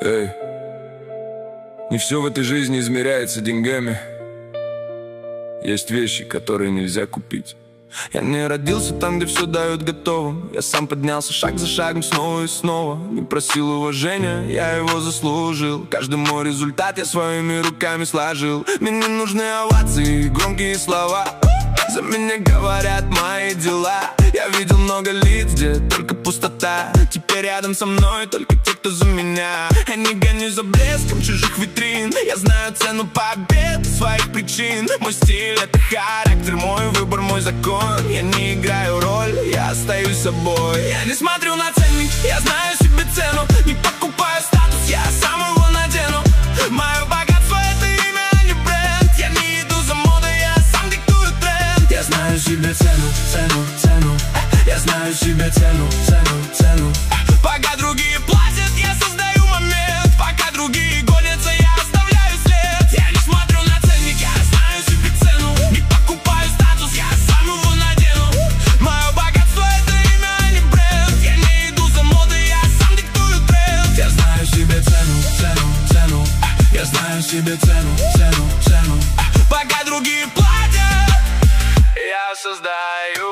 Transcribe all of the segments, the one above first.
Эй, не все в этой жизни измеряется деньгами. Есть вещи, которые нельзя купить. Я не родился там, где все дают готовым. Я сам поднялся шаг за шагом снова и снова. Не просил уважения, я его заслужил. Каждый мой результат я своими руками сложил. Мне не нужны овации и громкие слова. За меня говорят мои дела. Я видел много лиц, где только пустота. Теперь рядом со мной только те, кто за меня. Я не гонюсь за блеском чужих витрин. Я знаю цену побед, своих причин. Мой стиль — это характер, мой выбор, мой закон. Я не играю роль, я остаюсь собой. Я не смотрю на ценник, я знаю себе цену. Не покупаю статус, я сам его надену. Мое богатство — это имя, а не бренд. Я не иду за модой, я сам диктую тренд. Я знаю себе цену, цену, цену. Я знаю себе цену, цену, цену. Пока другие платят, я создаю момент. Пока другие гонятся, я оставляю след. Я не смотрю на ценник, я знаю себе цену. Не покупаю статус, я сам его надену. Мое богатство — это имя, а не бренд. Я не иду за модой, я сам диктую тренд. Я знаю себе цену, цену, цену. Я знаю себе цену, цену, цену. Пока другие платят, я создаю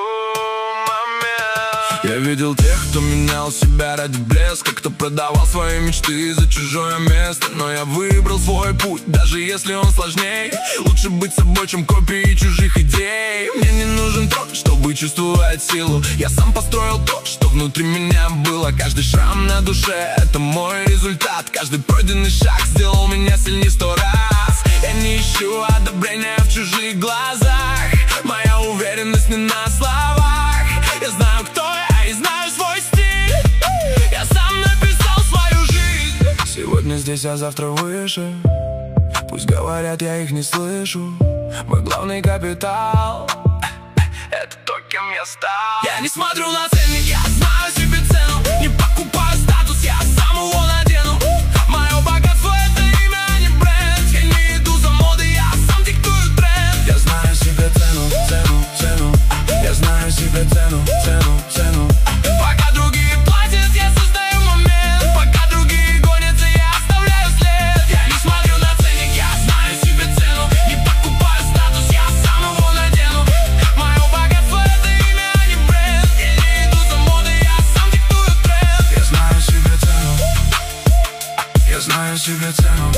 момент. Я видел тех, кто менял себя ради блеска, кто продавал свои мечты за чужое место. Но я выбрал свой путь, даже если он сложней. Лучше быть собой, чем копией чужих идей. Мне не нужен трон, чтобы чувствовать силу. Я сам построил то, что внутри меня было. Каждый шрам на душе — это мой результат. Каждый пройденный шаг сделал меня сильнее 100 раз. Я не ищу одобрения в чужих глазах. Моя уверенность не на словах. Я знаю, кто я, и знаю свой стиль. Я сам написал свою жизнь. Сегодня здесь, а завтра выше. Пусть говорят, я их не слышу. Мой главный капитал — это то, кем я стал. Я не смотрю на ценник, я знаю себе цену. Не покупаю статус, я сам его надену. Мое богатство — это имя, а не бренд. Я не иду за модой, я сам диктую тренд. Я знаю себе цену, цену, цену. Я знаю себе цену, цену, цену. Пока другие платят, я создаю момент. Пока другие гонятся, я оставляю след. Я не смотрю на ценник, я знаю себе цену. Не покупаю статус, я сам его надену. Мое богатство — это имя, а не бренд. Я не иду за модой, я сам диктую тренд. Я знаю себе цену. Я знаю себе цену.